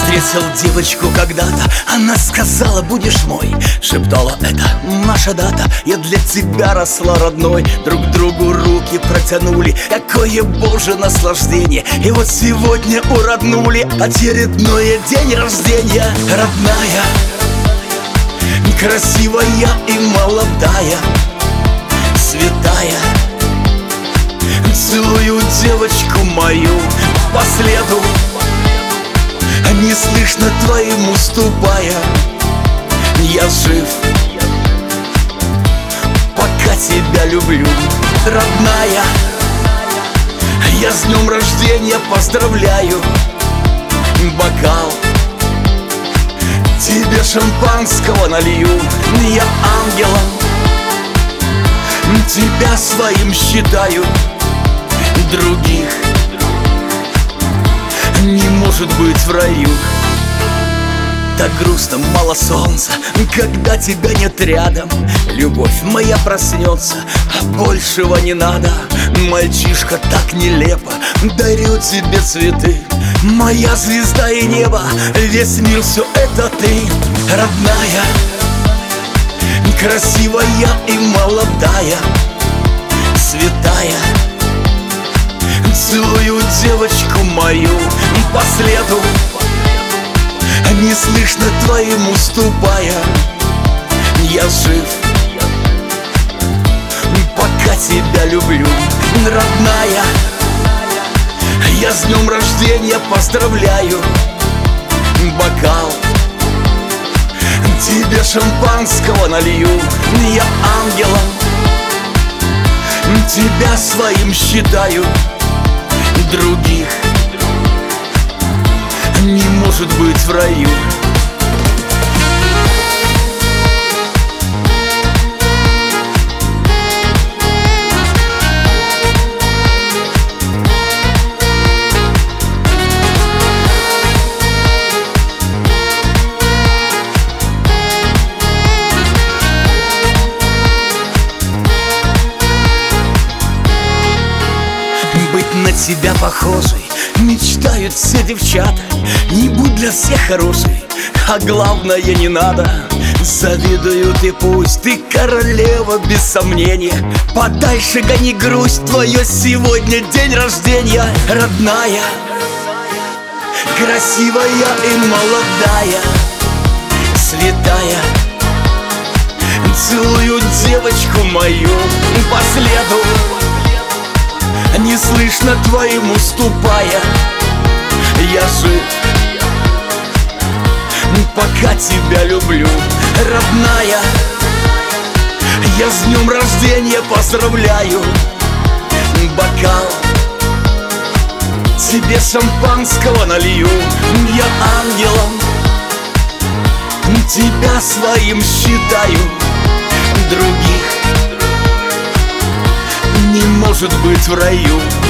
Встретил девочку когда-то, она сказала: будешь мой. Шептала: это наша дата, я для тебя росла родной. Друг другу руки протянули, какое боже наслаждение. И вот сегодня уроднули, очередной день рождения. Родная, красивая и молодая, святая, целую девочку мою по следу, не слышно твоему ступая. Я жив, пока тебя люблю. Родная, я с днем рождения поздравляю. Бокал тебе шампанского налью. Я ангелом тебя своим считаю. Других не может быть в раю. Так грустно, мало солнца, когда тебя нет рядом. Любовь моя проснется, а большего не надо. Мальчишка, так нелепо, дарю тебе цветы. Моя звезда и небо, весь мир, все это ты. Родная, красивая и молодая, святая, целую девочку мою по следу, не слышно твоему ступая. Я жив, пока тебя люблю. Родная, я с днем рождения поздравляю. Бокал тебе шампанского налью. Я ангелом тебя своим считаю. Других не может быть в раю. Быть на тебя похожей мечтают все девчата. Не будь для всех хорошей, а главное не надо. Завидуют и пусть, ты королева без сомнения. Подальше гони грусть, твое сегодня день рождения. Родная, красивая и молодая, святая, целую девочку мою по следу, не слышно твоему ступая. Я жив, пока тебя люблю. Родная, я с днем рождения поздравляю. Бокал тебе шампанского налью. Я ангелом тебя своим считаю. Других не может быть в раю.